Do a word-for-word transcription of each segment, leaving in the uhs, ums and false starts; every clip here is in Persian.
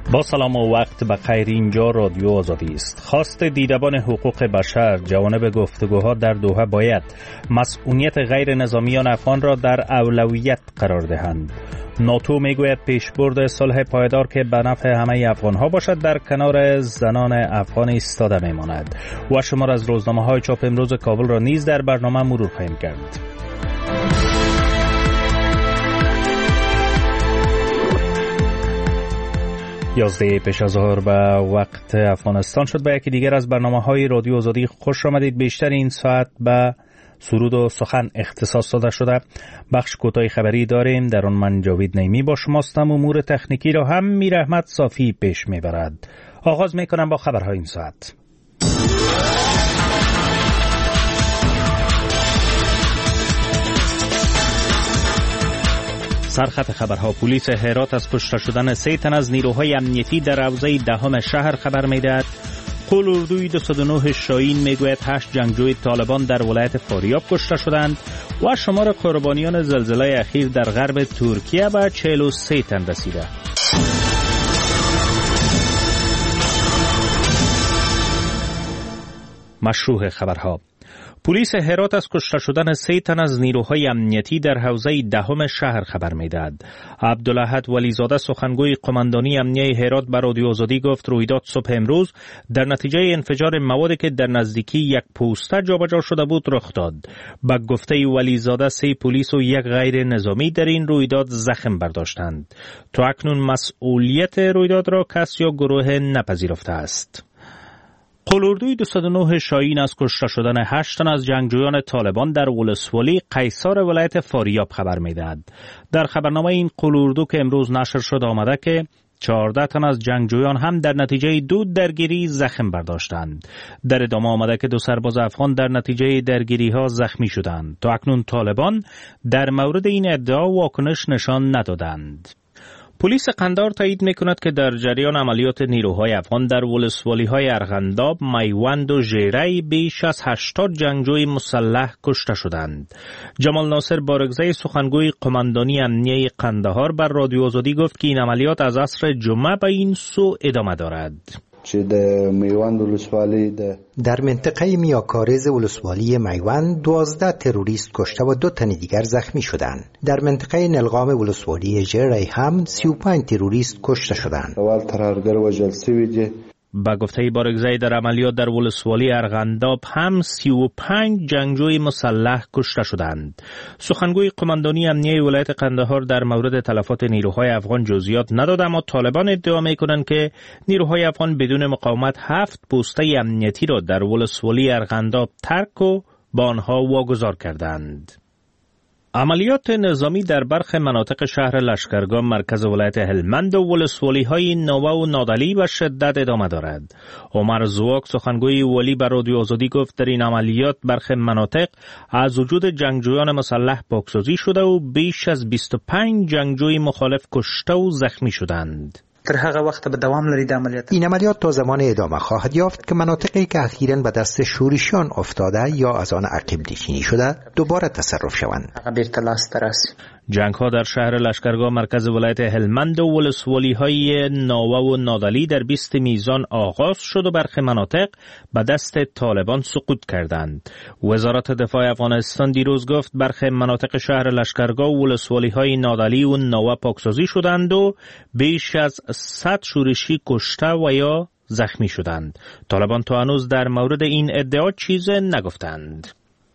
با سلام و وقت بخیر، اینجا رادیو آزادی است. خواست دیدبان حقوق بشر جوانب گفتگوها در دوحه باید مسئولیت غیر نظامیان افغان را در اولویت قرار دهند. ناتو میگوید پیشبرد صلح پایدار که به نفع همه افغانها باشد در کنار زنان افغان ایستاده میماند. و شمار از روزنامه‌های چاپ امروز کابل را نیز در برنامه مرور خواهیم کرد. یازده پیش از ظهر به وقت افغانستان شد. به یکی دیگر از برنامه‌های رادیو آزادی خوش آمدید. بیشتر این ساعت به سرود و سخن اختصاص داده شده. بخش کوتاه خبری داریم، در آن من جاوید نیمی با شماستم. امور تکنیکی را هم میر احمد صافی پیش میبرد. آغاز میکنم با خبرهای این ساعت. سرخط خبرها: پلیس هرات از کشته شدن سه تن از نیروهای امنیتی در حوزه دهم شهر خبر میدهد. قول اردوی دویست و نه شاهین میگوید هشت جنگجوی طالبان در ولایت فاریاب کشته شدند و شمار قربانیان زلزله اخیر در غرب ترکیه به چهل و سه تن رسیده. مشروع خبرها: پلیس هرات از کشته شدن سه تن از نیروهای امنیتی در حوزه دهم شهر خبر میدهد. عبدالاحد ولیزاده سخنگوی قماندانی امنیه هرات به رادیو آزادی گفت رویداد صبح امروز در نتیجه انفجار موادی که در نزدیکی یک پوسته جابجا شده بود رخ داد. به گفته ولیزاده سه پلیس و یک غیر نظامی در این رویداد زخم برداشتند. تا اکنون مسئولیت رویداد را کس یا گروه نپذیرفته است. قول اردوی دویست و نه شاهین از کشته شدن هشت تن از جنگجویان طالبان در ولسوالی قیصار ولایت فاریاب خبر میدهد. در خبرنامه این قول اردو که امروز نشر شد آمده که چهارده تن از جنگجویان هم در نتیجه دو درگیری زخم برداشتند. در ادامه آمده که دو سرباز افغان در نتیجه درگیری ها زخمی شدند. تا اکنون طالبان در مورد این ادعا واکنش نشان ندادند. پلیس قندهار تایید میکند که در جریان عملیات نیروهای افغان در ولسوالی‌های ارغنداب، میوند و ژیره بیش از هشتاد جنگجوی مسلح کشته شدند. جمال ناصر بارگزی سخنگوی قماندانی امنیه قندهار بر رادیو آزادی گفت که این عملیات از عصر جمعه به این سو ادامه دارد. در منطقه میاکارز ولسوالی میوند دوازده تروریست کشته و دو تن دیگر زخمی شدند. در منطقه نلغام ولسوالی ژیره هم سی و پنج تروریست کشته شدند. با گفته بارگزی در عملیات در ولسوالی ارغنداب هم سی و پنج جنگجوی مسلح کشته شدند. سخنگوی قماندانی امنیه ولایت قندهار در مورد تلفات نیروهای افغان جزئیات نداد، اما طالبان ادعا میکنند که نیروهای افغان بدون مقاومت هفت پوسته امنیتی را در ولسوالی ارغنداب ترک و با آنها واگذار کردند. عملیات نظامی در برخی مناطق شهر لشکرگاه مرکز ولایت هلمند و ولسوالی‌های نوه و نادلی به شدت ادامه دارد. عمر زواک سخنگوی ولی بر رادیو آزادی گفت در این عملیات برخی مناطق از وجود جنگجویان مسلح پاکسازی شده و بیش از بیست و پنج جنگجوی مخالف کشته و زخمی شدند. در هغه وخت به دوام لري د عملیات. این عملیات تا زمان ادامه خواهد یافت که مناطقی که اخیراً به دست شورشیان افتاده یا از آن عقب نشینی شده دوباره تصرف شوند. هغه بیرته لاس ته راسي. جنگ ها در شهر لشکرگاه مرکز ولایت هلمند و ولسوالی های ناوه و نادلی در بیست میزان آغاز شد و برخی مناطق به دست طالبان سقوط کردند. وزارت دفاع افغانستان دیروز گفت برخی مناطق شهر لشکرگاه و ولسوالی های نادلی و ناوه پاکسازی شدند و بیش از صد شورشی کشته و یا زخمی شدند. طالبان تا هنوز در مورد این ادعا چیز نگفتند.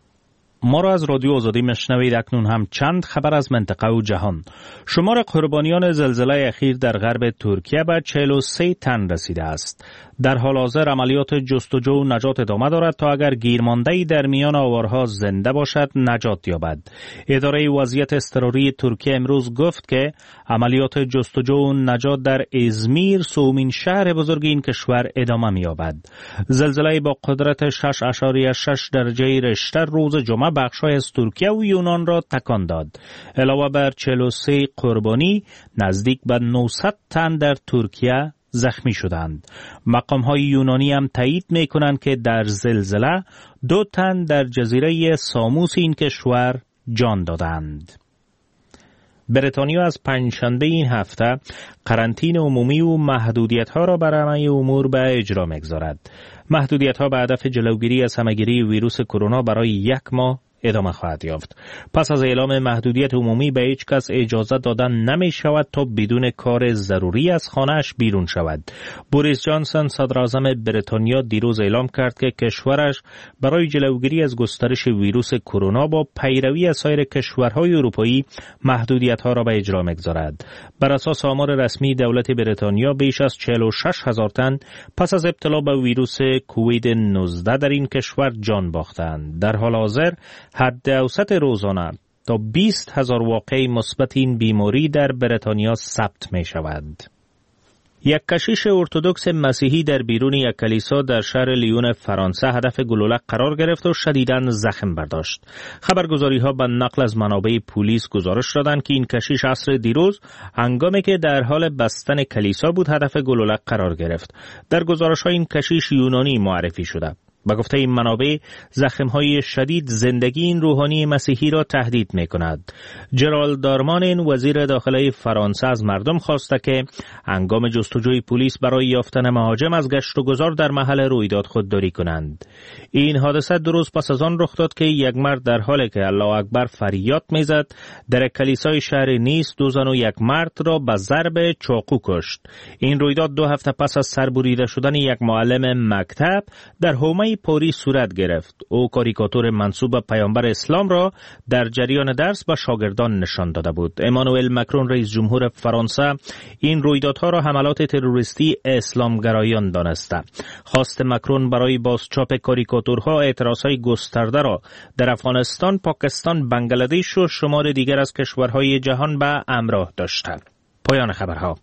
ما را از رادیو آزادی میشنوید. اکنون هم چند خبر از منطقه و جهان. شمار قربانیان زلزله اخیر در غرب ترکیه به چهل و سه تن رسیده است. در حال حاضر عملیات جستجو و نجات ادامه دارد تا اگر گیرمانده‌ای در میان آوارها زنده باشد نجات یابد. اداره وضعیت اضطراری ترکیه امروز گفت که عملیات جستجو و نجات در ازمیر، سومین شهر بزرگ این کشور، ادامه می‌یابد. زلزله با قدرت شش اشاریه شش درجه ریشتر روز جمعه بخش‌های از ترکیه و یونان را تکان داد. علاوه بر چهل و سه قربانی، نزدیک به نهصد تن در ترکیه زخمی شدند. مقام‌های یونانی هم تایید می‌کنند که در زلزله دو تن در جزیره ساموس این کشور جان دادند. بریتانیا از پنجشنبه این هفته قرنطینه عمومی و محدودیت‌ها را بر همه امور به اجرا می‌گذارد. محدودیت‌ها به هدف جلوگیری از همه‌گیری ویروس کرونا برای یک ماه ادامه خواهد یافت. پس از اعلام محدودیت عمومی به هیچ کس اجازه دادن نمی شود تا بدون کار ضروری از خانه‌اش بیرون شود. بوریس جانسون صدراعظم بریتانیا دیروز اعلام کرد که کشورش برای جلوگیری از گسترش ویروس کرونا با پیروی از سایر کشورهای اروپایی محدودیت‌ها را به اجرا می‌گذارد. بر اساس آمار رسمی دولت بریتانیا بیش از چهل و شش هزار تن پس از ابتلا به ویروس کووید نوزده در این کشور جان باختند. در حال حاضر حد اوسط روزانه تا بیست هزار واقعه مثبت این بیماری در بریتانیا ثبت می شود. یک کشیش ارتدوکس مسیحی در بیرون یک کلیسا در شهر لیون فرانسه هدف گلوله قرار گرفت و شدیداً زخم برداشت. خبرگزاری‌ها به نقل از منابع پلیس گزارش دادند که این کشیش عصر دیروز هنگامی که در حال بستن کلیسا بود هدف گلوله قرار گرفت. در گزارش‌ها این کشیش یونانی معرفی شده. با گفته این منابع زخم‌های شدید زندگی این روحانی مسیحی را تهدید می‌کند. جرالد دارمانین وزیر داخلی فرانسه از مردم خواسته که هنگام جستجوی پلیس برای یافتن مهاجم از گشت و گذار در محل رویداد خودداری کنند. این حادثه دو روز پس از آن رخ داد که یک مرد در حالی که الله اکبر فریاد می‌زد در کلیسای شهر نیس دو زن و یک مرد را به ضرب چاقو کشت. این رویداد دو هفته پس از سربریده شدن یک معلم مکتب در حومه پاریس صورت گرفت. او کاریکاتور منسوب به پیامبر اسلام را در جریان درس به شاگردان نشان داده بود. امانوئل مکرون رئیس جمهور فرانسه این رویدادها را حملات تروریستی اسلامگرایان دانسته. خواست مکرون برای بازچاپ کاریکاتورها اعتراضهای گسترده را در افغانستان، پاکستان، بنگلادش و شمار دیگر از کشورهای جهان به همراه داشته. پایان خبرها.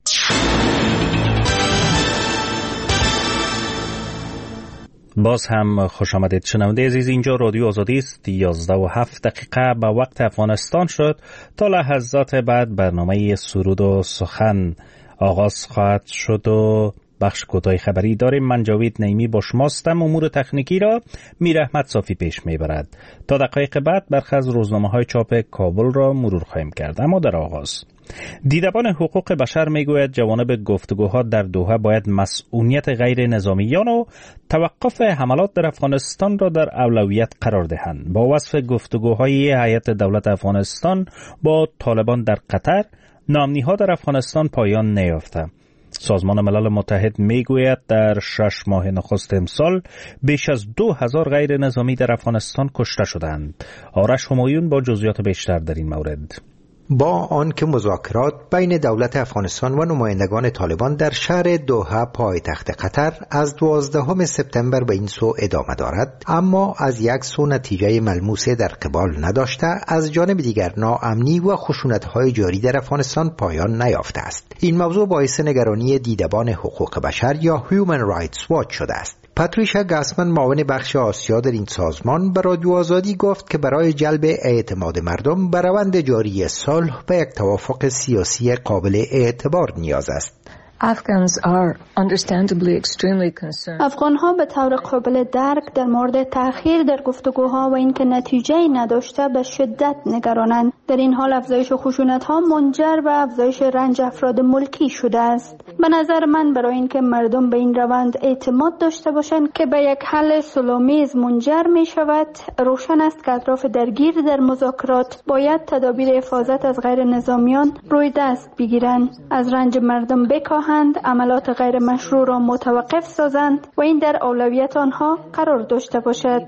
باز هم خوش آمدید شنونده عزیز، اینجا رادیو آزادی است. یازده و هفت دقیقه به وقت افغانستان شد. تا لحظات بعد برنامه سرود و سخن آغاز خواهد شد و بخش کوتاه خبری داریم. من جاوید نعیمی با شماستم. امور تکنیکی را میر احمد صافی پیش میبرد. تا دقایق بعد برخی از روزنامه های چاپ کابل را مرور خواهیم کرد. اما در آغاز دیدبان حقوق بشر میگوید جوانب گفتگوها در دوحه باید مسئولیت غیر نظامیان و توقف حملات در افغانستان را در اولویت قرار دهند. با وصف گفتگوهای هیئت دولت افغانستان با طالبان در قطر، ناامنی‌ها در افغانستان پایان نیافته. سازمان ملل متحد میگوید در شش ماه نخست امسال بیش از دو هزار غیر نظامی در افغانستان کشته شدند. آرش همایون با جزئیات بیشتر در این مورد. با آنکه مذاکرات بین دولت افغانستان و نمایندگان طالبان در شهر دوحه پایتخت قطر از دوازدهم سپتامبر به این سو ادامه دارد، اما از یک سو نتیجه ملموس در قبال نداشته، از جانب دیگر ناامنی و خشونت‌های جاری در افغانستان پایان نیافته است. این موضوع باعث نگرانی دیدبان حقوق بشر یا هیومن رایتس واچ شده است. پاتریشا گاسمن معاون بخش آسیا در این سازمان به رادیو آزادی گفت که برای جلب اعتماد مردم به روند جاری صلح به یک توافق سیاسی قابل اعتبار نیاز است. افغان‌ها به طور قابل درک در مورد تأخیر در گفتگوها و اینکه نتیجه‌ای نداشته به شدت نگرانند. در این حال افزایش خشونت‌ها منجر به افزایش رنج افراد ملکی شده است. به نظر من برای اینکه مردم به این روند اعتماد داشته باشند که به یک حل صلح‌آمیز منجر می‌شود، روشن است که اطراف درگیر در مذاکرات باید تدابیر حفاظت از غیر نظامیان روی دست بگیرند، از رنج مردم بکاهند، عملات غیر مشروع را متوقف سازند و این در اولویت آنها قرار داشته باشد.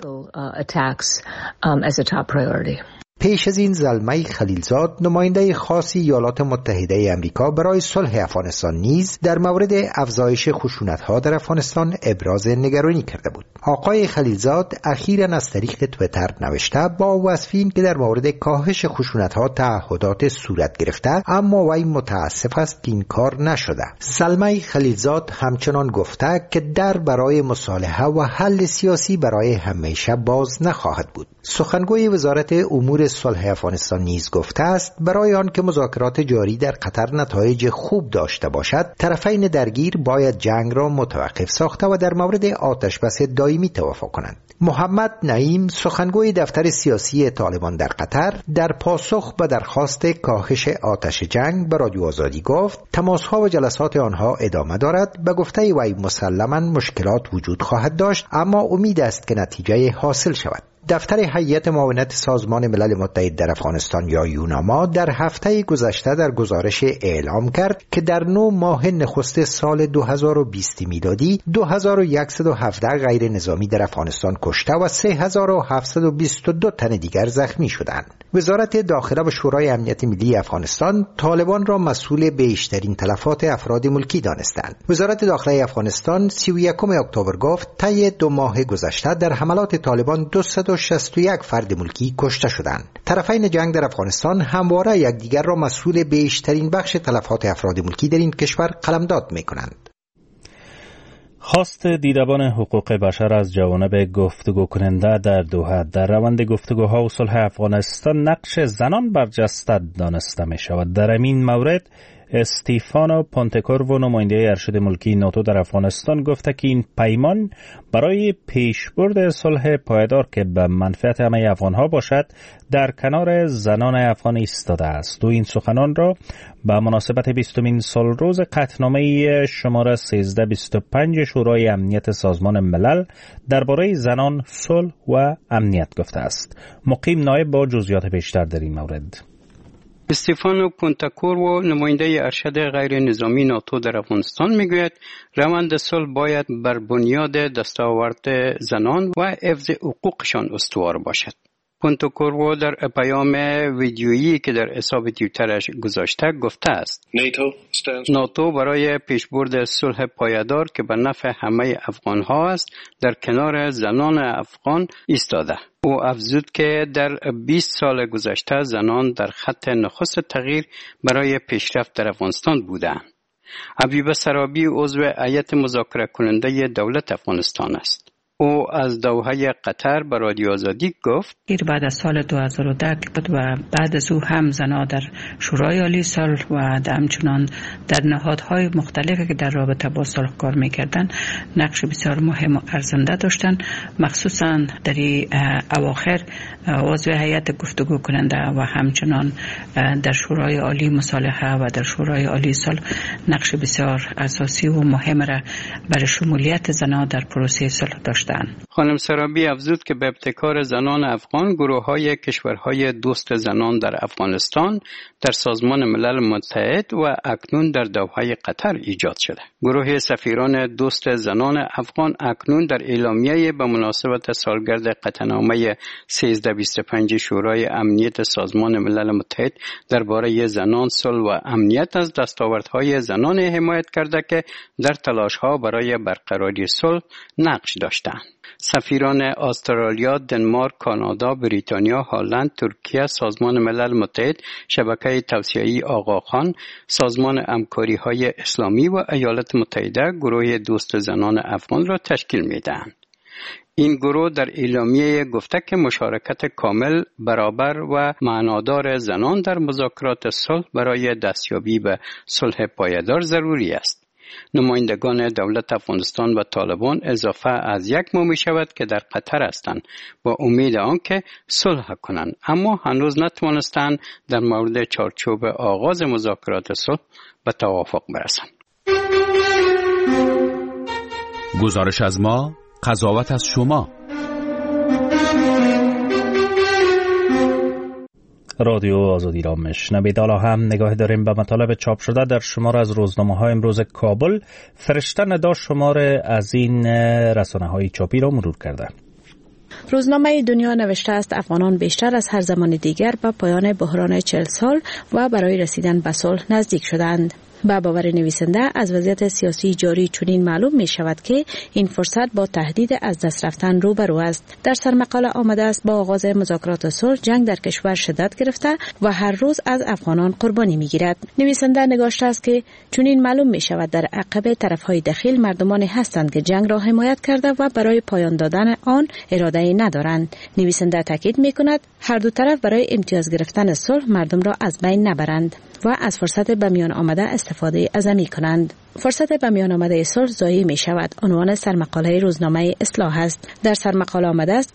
پیش از این زلمه خلیلزاد، نماینده خاص ایالات متحده آمریکا برای صلح افغانستان نیز در مورد افزایش خشونت‌ها در افغانستان ابراز نگرانی کرده بود. آقای خلیلزاد اخیراً از طریق توییتر نوشته با وصف این که در مورد کاهش خشونت‌ها تعهدات صورت گرفته، اما وی متاسف است که این کار نشده. زلمه خلیلزاد همچنان گفته که در برای مصالحه و حل سیاسی برای همیشه باز نخواهد بود. سخنگوی وزارت امور صلح افغانستان نیز گفته است برای آن که مذاکرات جاری در قطر نتایج خوب داشته باشد، طرفین درگیر باید جنگ را متوقف ساخته و در مورد آتشبس دائمی توافق کنند. محمد نعیم سخنگوی دفتر سیاسی طالبان در قطر در پاسخ به درخواست کاهش آتش جنگ به رادیو آزادی گفت تماس‌ها و جلسات آنها ادامه دارد. به گفته وی مسلماً مشکلات وجود خواهد داشت اما امید است که نتیجه حاصل شود. دفتر هیئت معاونت سازمان ملل متحد در افغانستان یا یوناما در هفته گذشته در گزارش اعلام کرد که در نه ماه نخست سال دو هزار و بیست میلادی دو هزار و صد و هفده غیر نظامی در افغانستان کشته و سه هزار و هفتصد و بیست و دو تن دیگر زخمی شدند. وزارت داخله و شورای امنیت ملی افغانستان طالبان را مسئول بیشترین تلفات افراد ملکی دانستند. وزارت داخله افغانستان سی و یکم اکتبر گفت طی دو ماه گذشته در حملات طالبان دویست و شصت و یک فرد ملکی کشته شدند. طرفین جنگ در افغانستان همواره یکدیگر را مسئول بیشترین بخش تلفات افراد ملکی در این کشور قلمداد می‌کنند. خواست دیدبان حقوق بشر از جوانب گفتگو کننده در دوحه در روند گفتگوها و صلح افغانستان نقش زنان برجسته دانسته می شود. در این مورد استیفانو پونتکورو نماینده ارشد ملکی ناتو در افغانستان گفته که این پیمان برای پیشبرد صلح پایدار که به منفعت همه افغانها باشد در کنار زنان افغان ایستاده است. و این سخنان را به مناسبت بیستمین سالروز قطعنامه شماره سیزده بیست و پنج شورای امنیت سازمان ملل درباره زنان، صلح و امنیت گفته است. مقیم نایب با جزئیات بیشتر در این مورد. استیفانو پونتکورو نماینده ارشد غیر نظامی ناتو در افغانستان میگوید روند صلح باید بر بنیاد دستاورد زنان و حفظ حقوقشان استوار باشد. پونتکورو در پیام ویدیویی که در حساب توییترش گذاشته گفته است ناتو برای پیشبرد صلح پایدار که به نفع همه افغان‌ها است در کنار زنان افغان ایستاده. او افزود که در بیست سال گذشته زنان در خط نخست تغییر برای پیشرفت در افغانستان بودند. حبیب سرابی عضو هیئت مذاکره کننده دولت افغانستان است. او از دوحه قطر به رادیو آزادی گفت بعد از سال دو هزار و ده بود و بعد از او هم زنان در شورای عالی صلح و همچنان در نهادهای مختلفی که در رابطه با صلح کار میکردن نقش بسیار مهم و ارزنده داشتن. مخصوصا در اواخر عضو هیئت گفتگو کننده و همچنان در شورای عالی مصالحه و در شورای عالی صلح نقش بسیار اساسی و مهم را برای شمولیت زنان در پروسه صلح داشتند. خانم سرابی افزود که به ابتکار زنان افغان گروه‌های کشورهای دوست زنان در افغانستان در سازمان ملل متحد و اکنون در دوحه قطر ایجاد شده. گروه سفیران دوست زنان افغان اکنون در اعلامیه به مناسبت سالگرد قطعنامه سیزده بیست و پنج شورای امنیت سازمان ملل متحد درباره زنان، صلح و امنیت از دستاوردهای زنان حمایت کرده که در تلاش‌ها برای برقراری صلح نقش داشتند. سفیران استرالیا، دنمارک، کانادا، بریتانیا، هلند، ترکیه، سازمان ملل متحد، شبکه توسعه‌ای آقاخان، سازمان همکاری‌های اسلامی و ایالات متحده گروه دوست زنان افغان را تشکیل می‌دهند. این گروه در اعلامیه گفته که مشارکت کامل، برابر و معنادار زنان در مذاکرات صلح برای دستیابی به صلح پایدار ضروری است. نمایندگان دولت افغانستان و طالبان اضافه از یک ماه می شود که در قطر هستند با امید آنکه صلح کنند، اما هنوز نتوانستند در مورد چارچوب آغاز مذاکرات صلح به توافق برسند. گزارش از ما، قضاوت از شما. رادیو آزادی را میشنوید. حالا هم نگاه داریم به مطالب چاپ شده در شماره از روزنامه‌های امروز کابل. فرشته ندا شماره از این رسانه‌های چاپی را مرور کرده. روزنامه دنیا نوشته است افغانان بیشتر از هر زمان دیگر به پایان بحران چهل سال و برای رسیدن به صلح نزدیک شدند. با باور نویسنده از وضعیت سیاسی جاری چنین معلوم می شود که این فرصت با تهدید از دست رفتن روبرو است. در سرمقاله آمده است با آغاز مذاکرات صلح جنگ در کشور شدت گرفته و هر روز از افغانان قربانی می گیرد. نویسنده نگاشته است که چنین معلوم می شود در عقب طرفهای دخیل مردمانی هستند که جنگ را حمایت کرده و برای پایان دادن آن اراده ای ندارند. نویسنده تاکید می کند هر دو طرف برای امتیاز گرفتن صلح مردم را از بین نبرند. و از فرصت به میان آمده استفاده عظمی کنند. فرصت به میان آمده صلح ضایع می شود عنوان سرمقاله روزنامه اصلاح است. در سرمقاله آمده است